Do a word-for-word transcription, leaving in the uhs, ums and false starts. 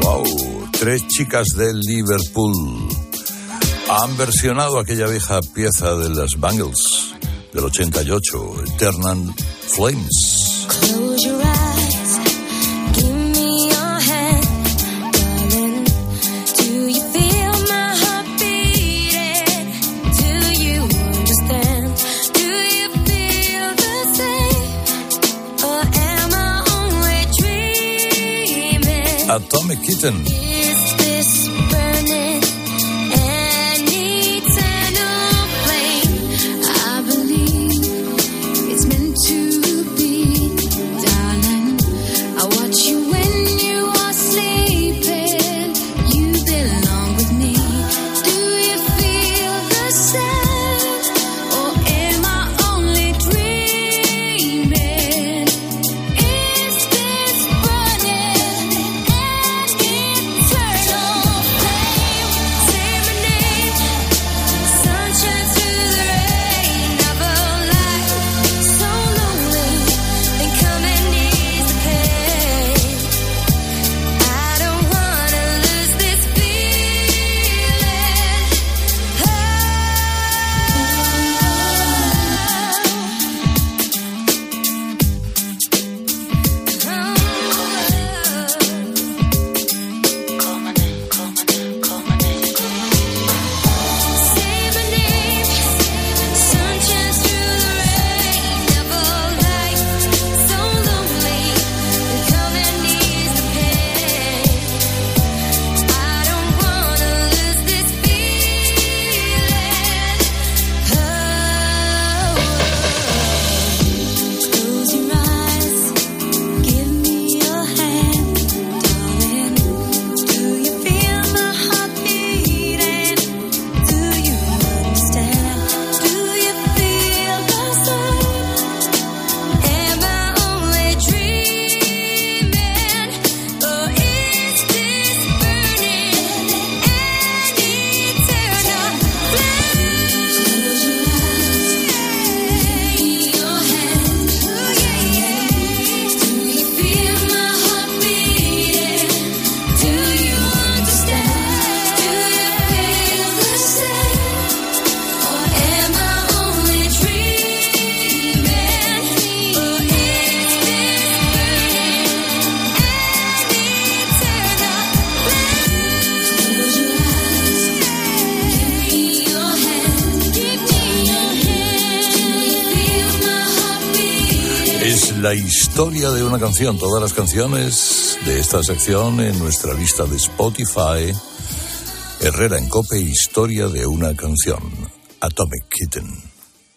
Wow, tres chicas de Liverpool han versionado aquella vieja pieza de las Bangles del ochenta y ocho, Eternal Flames. Close your eyes, give me your hand, darling. Do you feel my heart beating? Do you understand? Do you feel the same? Or am I only dreaming? Atomic Kitten. Is this burning an eternal flame? I believe it's meant to be, darling. I watch you when you are sleeping. You belong with me. Do you feel the same? Or am I only dreaming? Is this burning an eternal flame? Say my name, sunshine through the rain of a life so lonely, then come and ease the pain. I don't wanna lose this feeling. Oh, call my name, call my name, call my name. Say my name, sunshine through the rain of a life so lonely, then come and ease the pain. I don't wanna lose this feeling. Oh, close your eyes, give me your hand, darling. Do you feel my heart beating? Do you understand? Do you feel the same? Am I only dreaming? Or is this burning an eternal flame? Close your eyes, give me your hand. Do you feel my heart beating? Do you understand? Do you feel the same? Or am I only dreaming? Or is this burning an eternal flame? Close your eyes, give me your hand. Give me your hand. Do you feel my heart beating? Es la historia de una canción. Todas las canciones de esta sección en nuestra lista de Spotify. Herrera en Cope, historia de una canción. Atomic Kitten.